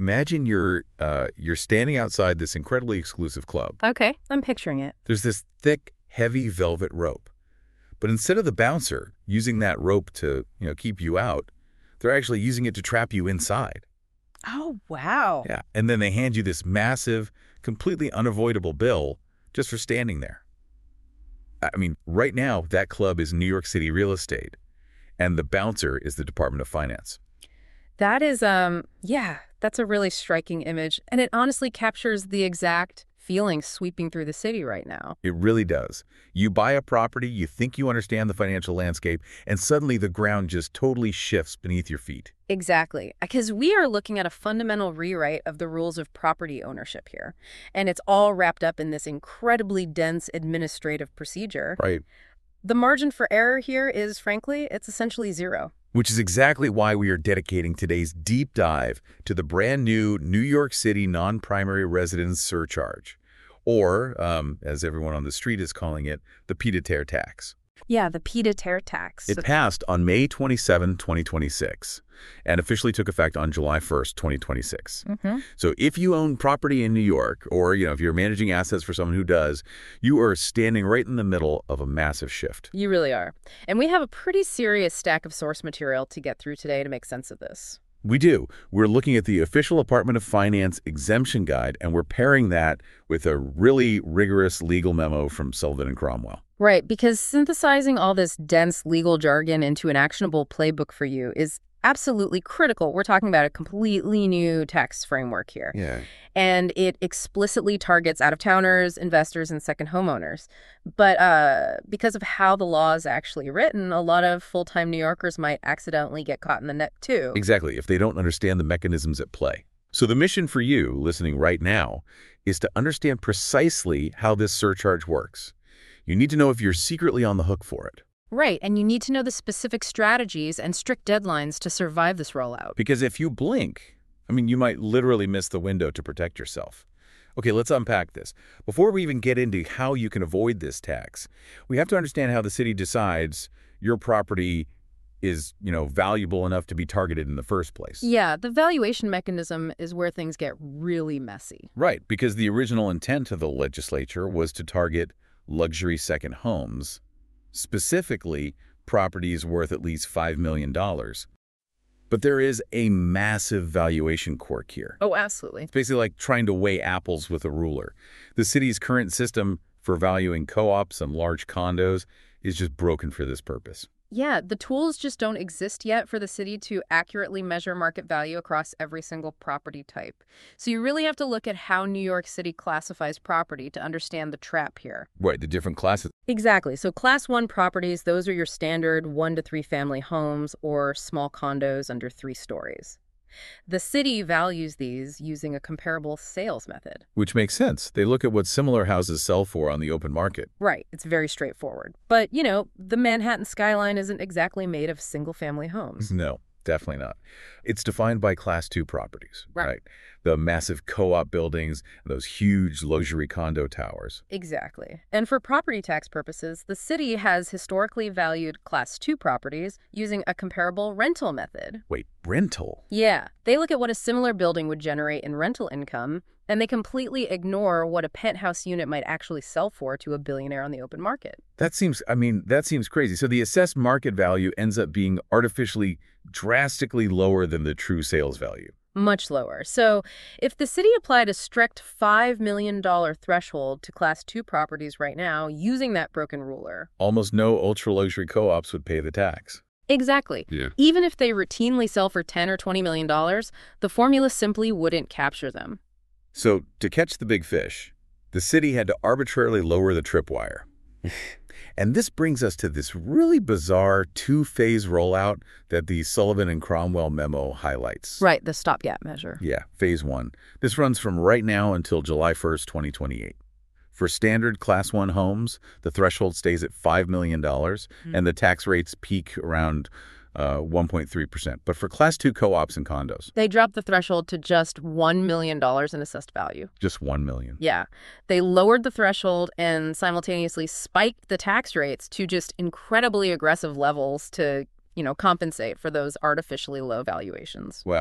Imagine you're standing outside this incredibly exclusive club. Okay, I'm picturing it. There's this thick, heavy velvet rope. But instead of the bouncer using that rope to, keep you out, they're actually using it to trap you inside. Oh, wow. Yeah, and then they hand you this massive, completely unavoidable bill just for standing there. I mean, right now, that club is New York City real estate, and the bouncer is the Department of Finance. That is, yeah, that's a really striking image. And it honestly captures the exact feeling sweeping through the city right now. It really does. You buy a property, you think you understand the financial landscape, and suddenly the ground just totally shifts beneath your feet. Exactly. Because we are looking at a fundamental rewrite of the rules of property ownership here. And it's all wrapped up in this incredibly dense administrative procedure. Right. The margin for error here is, frankly, it's essentially zero. Which is exactly why we are dedicating today's deep dive to the brand new New York City non-primary residence surcharge, or, as everyone on the street is calling it, the pied-à-terre tax. Yeah, the pied-à-terre tax. It passed on May 27, 2026, and officially took effect on July 1st, 2026. So if you own property in New York, or if you're managing assets for someone who does, you are standing right in the middle of a massive shift. You really are. And we have a pretty serious stack of source material to get through today to make sense of this. We do. We're looking at the official Department of Finance exemption guide, and we're pairing that with a really rigorous legal memo from Sullivan and Cromwell. Right, because synthesizing all this dense legal jargon into an actionable playbook for you is absolutely critical. We're talking about a completely new tax framework here. Yeah. And it explicitly targets out-of-towners, investors, and second homeowners. But because of how the law is actually written, a lot of full-time New Yorkers might accidentally get caught in the net, too. Exactly, if they don't understand the mechanisms at play. So the mission for you, listening right now, is to understand precisely how this surcharge works. You need to know if you're secretly on the hook for it. Right, and you need to know the specific strategies and strict deadlines to survive this rollout. Because if you blink, you might literally miss the window to protect yourself. Okay, let's unpack this. Before we even get into how you can avoid this tax, we have to understand how the city decides your property is, valuable enough to be targeted in the first place. Yeah, the valuation mechanism is where things get really messy. Right, because the original intent of the legislature was to target luxury second homes, specifically properties worth at least $5 million. But there is a massive valuation quirk here. Oh, absolutely. It's basically like trying to weigh apples with a ruler. The city's current system for valuing co-ops and large condos is just broken for this purpose. Yeah, the tools just don't exist yet for the city to accurately measure market value across every single property type. So you really have to look at how New York City classifies property to understand the trap here. Right, the different classes. Exactly. So Class 1 properties, those are your standard 1 to 3 family homes or small condos under 3 stories. The city values these using a comparable sales method. Which makes sense. They look at what similar houses sell for on the open market. Right. It's very straightforward. But, the Manhattan skyline isn't exactly made of single-family homes. No, definitely not. It's defined by Class 2 properties, right? The massive co-op buildings, those huge luxury condo towers. Exactly. And for property tax purposes, the city has historically valued Class 2 properties using a comparable rental method. Wait, rental? Yeah. They look at what a similar building would generate in rental income, and they completely ignore what a penthouse unit might actually sell for to a billionaire on the open market. That seems crazy. So the assessed market value ends up being artificially drastically lower than the true sales value. Much lower. So if the city applied a strict $5 million threshold to Class 2 properties right now using that broken ruler, almost no ultra-luxury co-ops would pay the tax. Exactly. Yeah. Even if they routinely sell for $10 or $20 million, the formula simply wouldn't capture them. So to catch the big fish, the city had to arbitrarily lower the tripwire. And this brings us to this really bizarre 2-phase rollout that the Sullivan and Cromwell memo highlights. Right, the stopgap measure. Yeah, phase 1. This runs from right now until July 1st, 2028. For standard Class 1 homes, the threshold stays at $5 million, and the tax rates peak around 1.3%. But for Class 2 co-ops and condos, they dropped the threshold to just $1 million in assessed value. Just $1 million. Yeah. They lowered the threshold and simultaneously spiked the tax rates to just incredibly aggressive levels to, compensate for those artificially low valuations. Wow.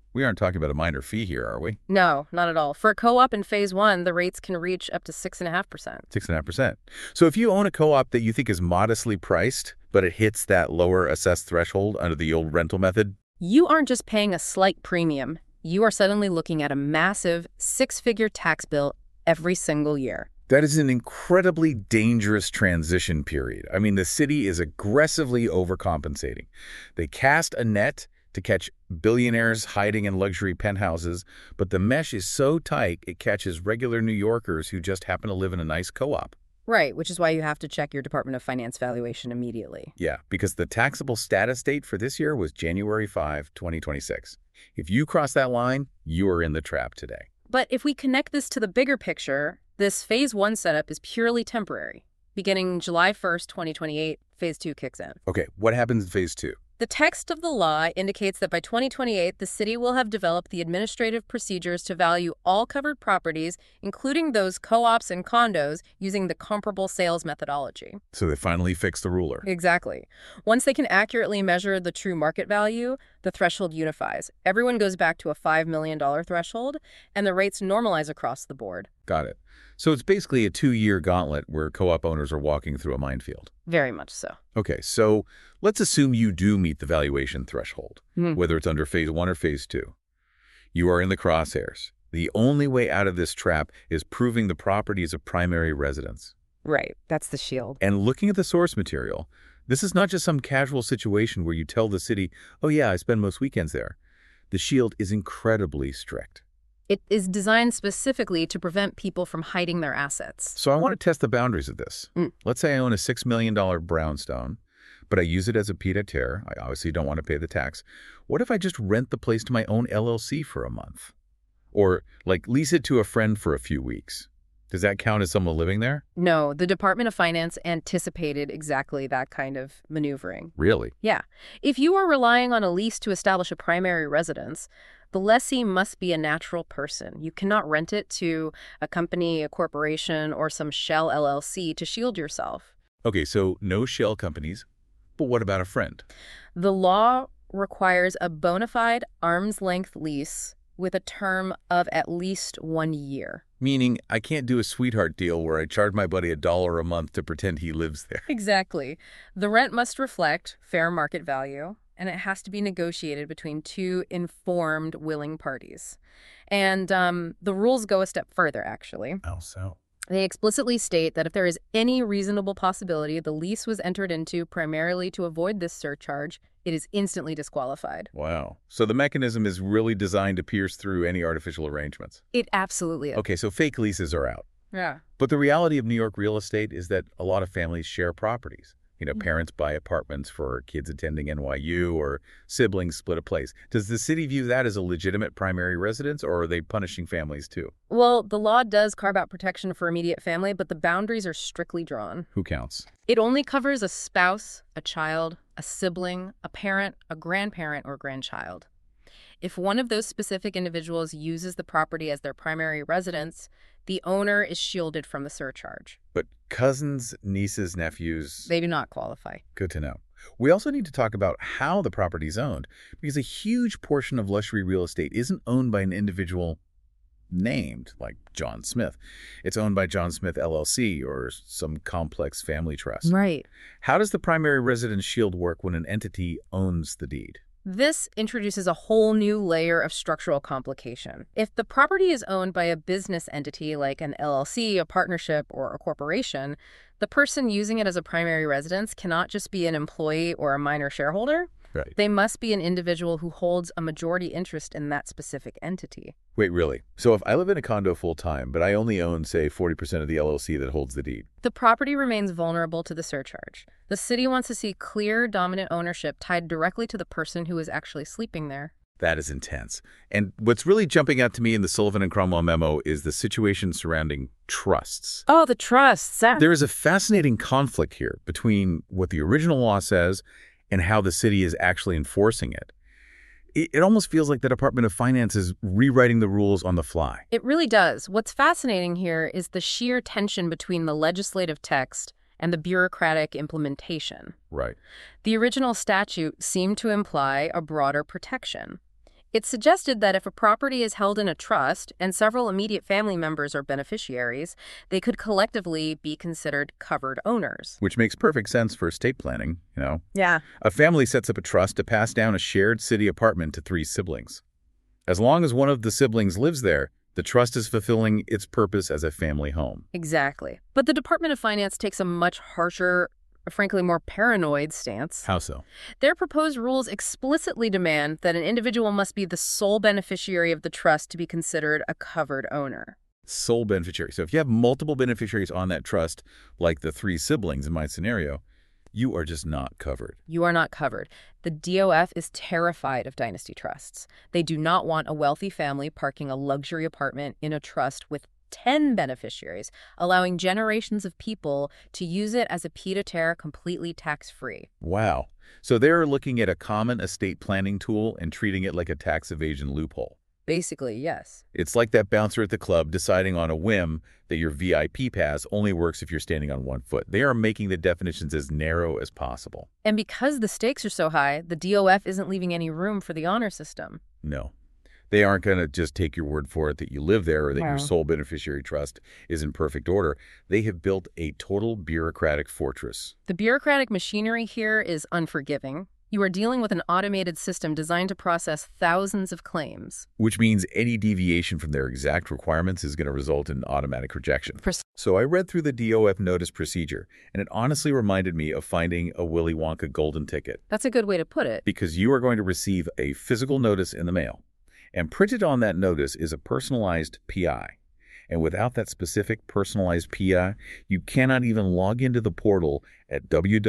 We aren't talking about a minor fee here, are we? No, not at all. For a co-op in Phase 1, the rates can reach up to 6.5%. 6.5%. So if you own a co-op that you think is modestly priced, but it hits that lower assessed threshold under the old rental method, You aren't just paying a slight premium. You are suddenly looking at a massive six-figure tax bill every single year. that is an incredibly dangerous transition period. I mean, the city is aggressively overcompensating. They cast a net to catch billionaires hiding in luxury penthouses, but the mesh is so tight it catches regular New Yorkers who just happen to live in a nice co-op. Right, which is why you have to check your Department of Finance valuation immediately. Yeah, because the taxable status date for this year was January 5, 2026. If you cross that line, you are in the trap today. But if we connect this to the bigger picture, this Phase 1 setup is purely temporary. Beginning July 1st, 2028, Phase 2 kicks in. Okay, what happens in Phase 2? The text of the law indicates that by 2028, the city will have developed the administrative procedures to value all covered properties, including those co-ops and condos, using the comparable sales methodology. So they finally fixed the ruler. Exactly. Once they can accurately measure the true market value, the threshold unifies. Everyone goes back to a $5 million threshold, and the rates normalize across the board. Got it. So it's basically a 2-year gauntlet where co-op owners are walking through a minefield. Very much so. Okay, so let's assume you do meet the valuation threshold, whether it's under Phase 1 or Phase 2. You are in the crosshairs. The only way out of this trap is proving the property is a primary residence. Right. That's the shield. And looking at the source material, this is not just some casual situation where you tell the city, oh yeah, I spend most weekends there. The shield is incredibly strict. It is designed specifically to prevent people from hiding their assets. So I want to test the boundaries of this. Let's say I own a $6 million brownstone, but I use it as a pied-à-terre. I obviously don't want to pay the tax. What if I just rent the place to my own LLC for a month? Or, like, lease it to a friend for a few weeks? Does that count as someone living there? No, the Department of Finance anticipated exactly that kind of maneuvering. Really? Yeah. If you are relying on a lease to establish a primary residence, the lessee must be a natural person. You cannot rent it to a company, a corporation, or some shell LLC to shield yourself. Okay, so no shell companies, but what about a friend? The law requires a bona fide arm's-length lease with a term of at least 1 year. Meaning I can't do a sweetheart deal where I charge my buddy $1 a month to pretend he lives there. Exactly. The rent must reflect fair market value, and it has to be negotiated between two informed, willing parties. And the rules go a step further, actually. How so? They explicitly state that if there is any reasonable possibility the lease was entered into primarily to avoid this surcharge, it is instantly disqualified. Wow. So the mechanism is really designed to pierce through any artificial arrangements. It absolutely is. Okay, so fake leases are out. Yeah. But the reality of New York real estate is that a lot of families share properties. You know, parents buy apartments for kids attending NYU or siblings split a place. Does the city view that as a legitimate primary residence, or are they punishing families too? Well, the law does carve out protection for immediate family, but the boundaries are strictly drawn. Who counts? It only covers a spouse, a child, a sibling, a parent, a grandparent, or grandchild. If one of those specific individuals uses the property as their primary residence, the owner is shielded from the surcharge. But cousins, nieces, nephews... They do not qualify. Good to know. We also need to talk about how the property is owned, because a huge portion of luxury real estate isn't owned by an individual named, like John Smith. It's owned by John Smith LLC or some complex family trust. Right. How does the primary residence shield work when an entity owns the deed? This introduces a whole new layer of structural complication. If the property is owned by a business entity like an LLC, a partnership, or a corporation, the person using it as a primary residence cannot just be an employee or a minor shareholder. Right. They must be an individual who holds a majority interest in that specific entity. Wait, really? So if I live in a condo full-time, but I only own, say, 40% of the LLC that holds the deed? The property remains vulnerable to the surcharge. The city wants to see clear, dominant ownership tied directly to the person who is actually sleeping there. That is intense. And what's really jumping out to me in the Sullivan and Cromwell memo is the situation surrounding trusts. Oh, the trusts. There is a fascinating conflict here between what the original law says and how the city is actually enforcing it. It almost feels like the Department of Finance is rewriting the rules on the fly. It really does. What's fascinating here is the sheer tension between the legislative text and the bureaucratic implementation. Right. The original statute seemed to imply a broader protection. It suggested that if a property is held in a trust and several immediate family members are beneficiaries, they could collectively be considered covered owners. Which makes perfect sense for estate planning. Yeah. A family sets up a trust to pass down a shared city apartment to 3 siblings. As long as one of the siblings lives there, the trust is fulfilling its purpose as a family home. Exactly. But the Department of Finance takes a much harsher, frankly more paranoid stance. How so? Their proposed rules explicitly demand that an individual must be the sole beneficiary of the trust to be considered a covered owner. Sole beneficiary. So if you have multiple beneficiaries on that trust, like the 3 siblings in my scenario, you are just not covered. You are not covered. The DOF is terrified of dynasty trusts. They do not want a wealthy family parking a luxury apartment in a trust with 10 beneficiaries, allowing generations of people to use it as a pied-à-terre completely tax-free. Wow. So they're looking at a common estate planning tool and treating it like a tax evasion loophole. Basically, yes. It's like that bouncer at the club deciding on a whim that your VIP pass only works if you're standing on 1 foot. They are making the definitions as narrow as possible. And because the stakes are so high, the DOF isn't leaving any room for the honor system. No. They aren't going to just take your word for it that you live there or that your sole beneficiary trust is in perfect order. They have built a total bureaucratic fortress. The bureaucratic machinery here is unforgiving. You are dealing with an automated system designed to process thousands of claims. Which means any deviation from their exact requirements is going to result in automatic rejection. So I read through the DOF notice procedure, and it honestly reminded me of finding a Willy Wonka golden ticket. That's a good way to put it. Because you are going to receive a physical notice in the mail. And printed on that notice is a personalized PI. And without that specific personalized PI, you cannot even log into the portal at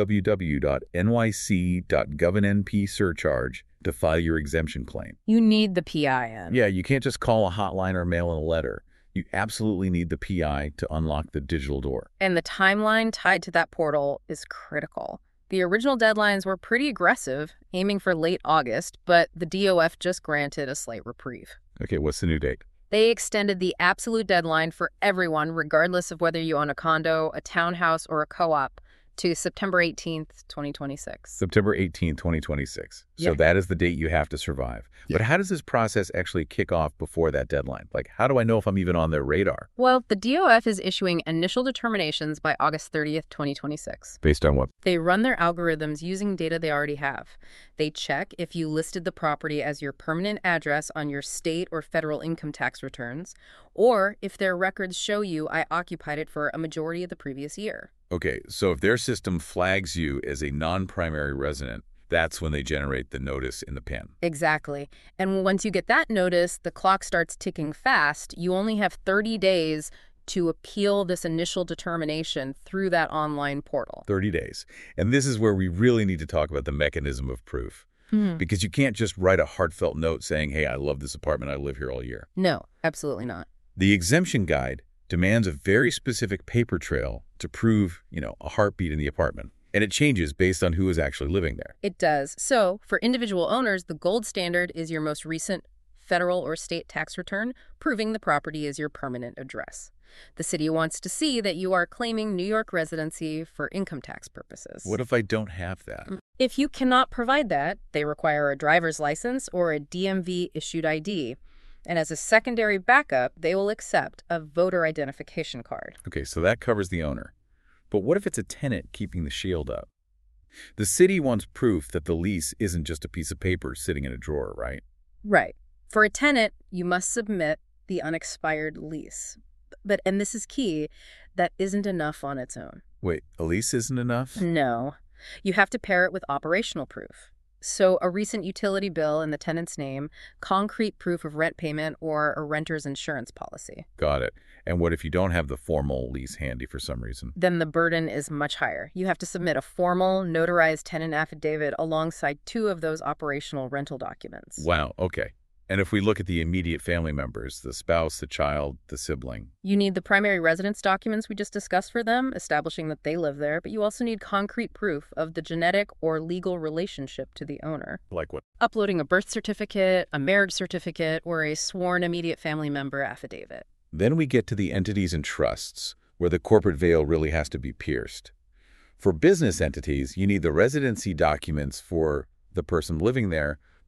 www.nyc.gov/NP-surcharge to file your exemption claim. You need the PI in. Yeah, you can't just call a hotline or mail in a letter. You absolutely need the PI to unlock the digital door. And the timeline tied to that portal is critical. The original deadlines were pretty aggressive, aiming for late August, but the DOF just granted a slight reprieve. Okay, what's the new date? They extended the absolute deadline for everyone, regardless of whether you own a condo, a townhouse, or a co-op, to September 18th, 2026. September 18th, 2026. So that is the date you have to survive. Yeah. But how does this process actually kick off before that deadline? Like, how do I know if I'm even on their radar? Well, the DOF is issuing initial determinations by August 30th, 2026. Based on what? They run their algorithms using data they already have. They check if you listed the property as your permanent address on your state or federal income tax returns, or if their records show you I occupied it for a majority of the previous year. Okay, so if their system flags you as a non-primary resident, that's when they generate the notice in the PIN. Exactly. And once you get that notice, the clock starts ticking fast. You only have 30 days to appeal this initial determination through that online portal. 30 days. And this is where we really need to talk about the mechanism of proof. Because you can't just write a heartfelt note saying, hey, I love this apartment, I live here all year. No, absolutely not. The exemption guide demands a very specific paper trail to prove, a heartbeat in the apartment. And it changes based on who is actually living there. It does. So for individual owners, the gold standard is your most recent federal or state tax return, proving the property is your permanent address. The city wants to see that you are claiming New York residency for income tax purposes. What if I don't have that? If you cannot provide that, they require a driver's license or a DMV-issued ID. And as a secondary backup, they will accept a voter identification card. Okay, so that covers the owner. But what if it's a tenant keeping the shield up? The city wants proof that the lease isn't just a piece of paper sitting in a drawer, right? Right. For a tenant, you must submit the unexpired lease. But, and this is key, that isn't enough on its own. Wait, a lease isn't enough? No. You have to pair it with operational proof. So a recent utility bill in the tenant's name, concrete proof of rent payment, or a renter's insurance policy. Got it. And what if you don't have the formal lease handy for some reason? Then the burden is much higher. You have to submit a formal, notarized tenant affidavit alongside 2 of those operational rental documents. Wow, okay. And if we look at the immediate family members, the spouse, the child, the sibling. You need the primary residence documents we just discussed for them, establishing that they live there, but you also need concrete proof of the genetic or legal relationship to the owner. Like what? Uploading a birth certificate, a marriage certificate, or a sworn immediate family member affidavit. Then we get to the entities and trusts, where the corporate veil really has to be pierced. For business entities, you need the residency documents for the person living there,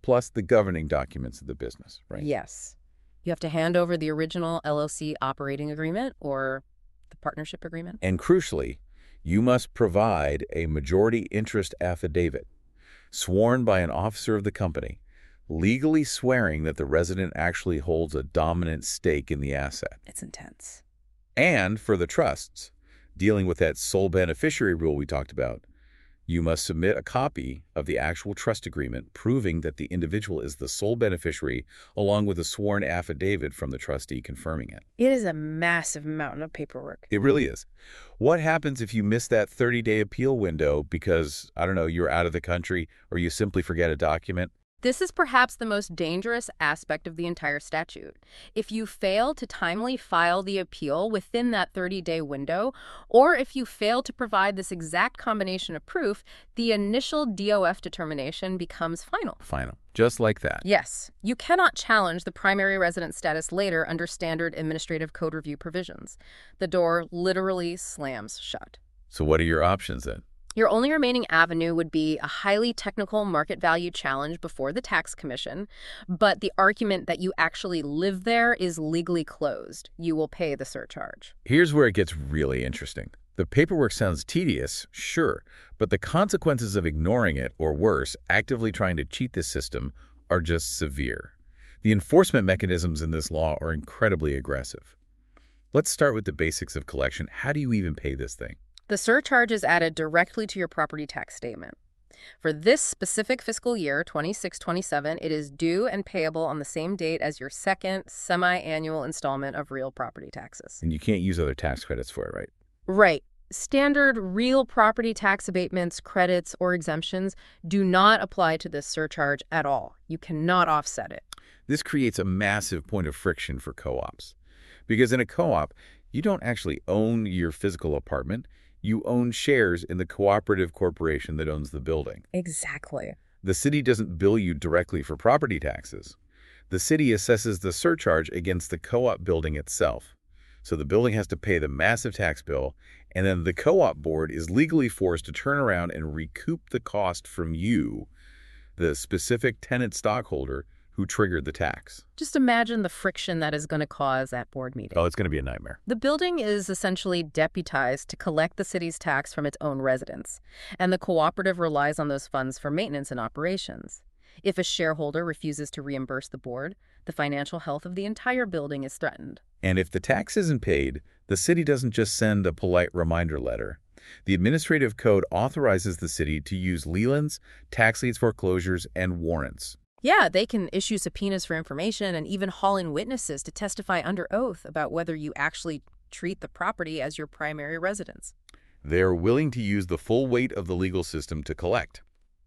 plus the governing documents of the business, right? Yes. You have to hand over the original LLC operating agreement or the partnership agreement. And crucially, you must provide a majority interest affidavit sworn by an officer of the company, legally swearing that the resident actually holds a dominant stake in the asset. It's intense. And for the trusts, dealing with that sole beneficiary rule we talked about, you must submit a copy of the actual trust agreement proving that the individual is the sole beneficiary, along with a sworn affidavit from the trustee confirming it. It is a massive mountain of paperwork. It really is. What happens if you miss that 30-day appeal window because, I don't know, you're out of the country or you simply forget a document? This is perhaps the most dangerous aspect of the entire statute. If you fail to timely file the appeal within that 30-day window, or if you fail to provide this exact combination of proof, the initial DOF determination becomes final. Final. Just like that. Yes. You cannot challenge the primary residence status later under standard administrative code review provisions. The door literally slams shut. So what are your options then? Your only remaining avenue would be a highly technical market value challenge before the tax commission, but the argument that you actually live there is legally closed. You will pay the surcharge. Here's where it gets really interesting. The paperwork sounds tedious, sure, but the consequences of ignoring it, or worse, actively trying to cheat this system, are just severe. The enforcement mechanisms in this law are incredibly aggressive. Let's start with the basics of collection. How do you even pay this thing? The surcharge is added directly to your property tax statement. For this specific fiscal year, 26-27, it is due and payable on the same date as your second semi-annual installment of real property taxes. And you can't use other tax credits for it, right? Right. Standard real property tax abatements, credits, or exemptions do not apply to this surcharge at all. You cannot offset it. This creates a massive point of friction for co-ops. Because in a co-op, you don't actually own your physical apartment. You own shares in the cooperative corporation that owns the building. Exactly. The city doesn't bill you directly for property taxes. The city assesses the surcharge against the co-op building itself. So the building has to pay the massive tax bill, and then the co-op board is legally forced to turn around and recoup the cost from you, the specific tenant stockholder who triggered the tax. Just imagine the friction that is going to cause at board meeting. Oh, it's going to be a nightmare. The building is essentially deputized to collect the city's tax from its own residents, and the cooperative relies on those funds for maintenance and operations. If a shareholder refuses to reimburse the board, the financial health of the entire building is threatened. And if the tax isn't paid, the city doesn't just send a polite reminder letter. The administrative code authorizes the city to use lelands, tax liens foreclosures, and warrants. Yeah, they can issue subpoenas for information and even haul in witnesses to testify under oath about whether you actually treat the property as your primary residence. They're willing to use the full weight of the legal system to collect.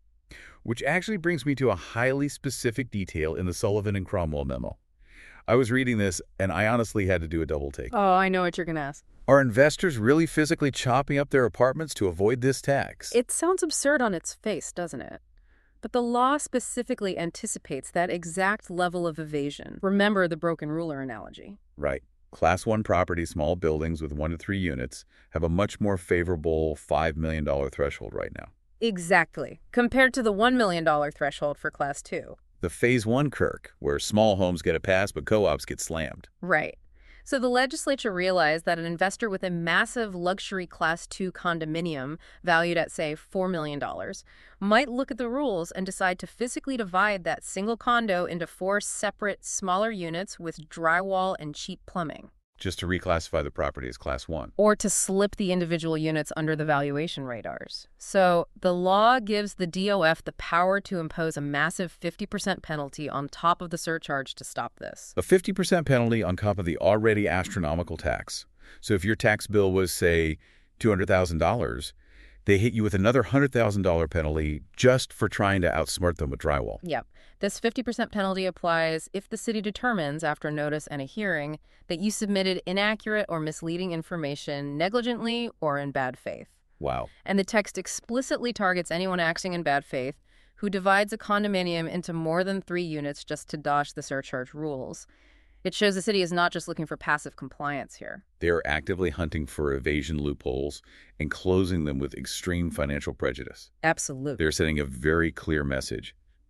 Which actually brings me to a highly specific detail in the Sullivan and Cromwell memo. I was reading this, and I honestly had to do a double take. Oh, I know what you're going to ask. Are investors really physically chopping up their apartments to avoid this tax? It sounds absurd on its face, doesn't it? But the law specifically anticipates that exact level of evasion. Remember the broken ruler analogy. Right. Class 1 property, small buildings with 1 to 3 units have a much more favorable $5 million threshold right now. Exactly. Compared to the $1 million threshold for Class 2. The Phase 1 Kirk, where small homes get a pass but co-ops get slammed. Right. So the legislature realized that an investor with a massive luxury Class 2 condominium valued at, say, $4 million might look at the rules and decide to physically divide that single condo into 4 separate, smaller units with drywall and cheap plumbing. Just to reclassify the property as Class 1. Or to slip the individual units under the valuation radars. So the law gives the DOF the power to impose a massive 50% penalty on top of the surcharge to stop this. A 50% penalty on top of the already astronomical tax. So if your tax bill was, say, $200,000, they hit you with another $100,000 penalty just for trying to outsmart them with drywall. Yep. This 50% penalty applies if the city determines, after notice and a hearing, that you submitted inaccurate or misleading information negligently or in bad faith. Wow. And the text explicitly targets anyone acting in bad faith who divides a condominium into more than 3 units just to dodge the surcharge rules. It shows the city is not just looking for passive compliance here. They're actively hunting for evasion loopholes and closing them with extreme financial prejudice. Absolutely. They're sending a very clear message.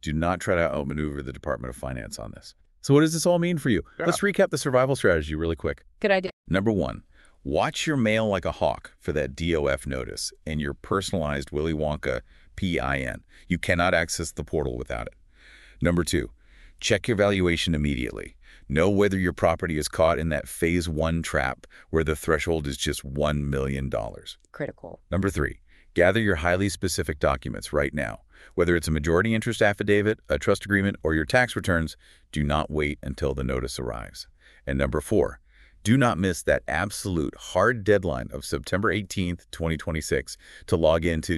Do not try to outmaneuver the Department of Finance on this. So what does this all mean for you? Yeah. Let's recap the survival strategy really quick. Good idea. Number 1, watch your mail like a hawk for that DOF notice and your personalized Willy Wonka PIN. You cannot access the portal without it. Number 2, check your valuation immediately. Know whether your property is caught in that phase 1 trap where the threshold is just $1 million. Critical. Number 3, gather your highly specific documents right now. Whether it's a majority interest affidavit, a trust agreement, or your tax returns, do not wait until the notice arrives. And number 4, do not miss that absolute hard deadline of September 18th, 2026 to log into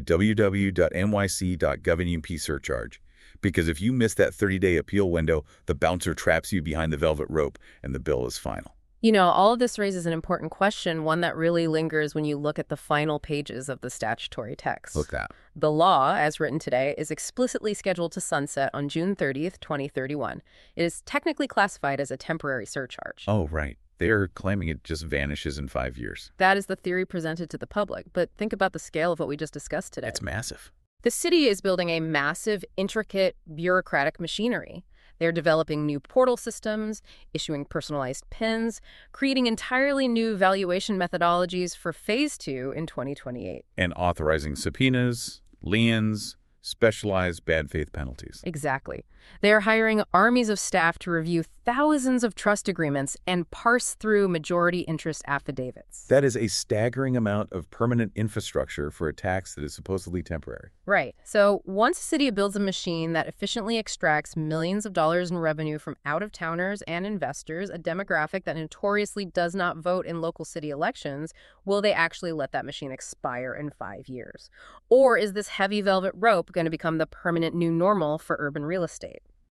www.nyc.gov surcharge. Because if you miss that 30-day appeal window, the bouncer traps you behind the velvet rope and the bill is final. You know, all of this raises an important question, one that really lingers when you look at the final pages of the statutory text. Look that. The law, as written today, is explicitly scheduled to sunset on June 30th, 2031. It is technically classified as a temporary surcharge. Oh, right. They're claiming it just vanishes in 5 years. That is the theory presented to the public, but think about the scale of what we just discussed today. It's massive. The city is building a massive, intricate, bureaucratic machinery. They're developing new portal systems, issuing personalized PINs, creating entirely new valuation methodologies for Phase 2 in 2028. And authorizing subpoenas, liens, specialized bad faith penalties. Exactly. They are hiring armies of staff to review thousands of trust agreements and parse through majority interest affidavits. That is a staggering amount of permanent infrastructure for a tax that is supposedly temporary. Right. So once a city builds a machine that efficiently extracts millions of dollars in revenue from out-of-towners and investors, a demographic that notoriously does not vote in local city elections, will they actually let that machine expire in 5 years? Or is this heavy velvet rope going to become the permanent new normal for urban real estate?